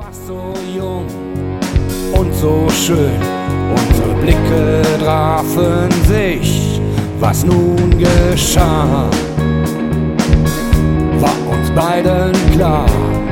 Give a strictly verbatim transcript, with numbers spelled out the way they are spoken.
warst so jung und so schön, unsere Blicke trafen sich. Was nun geschah, war uns beiden klar.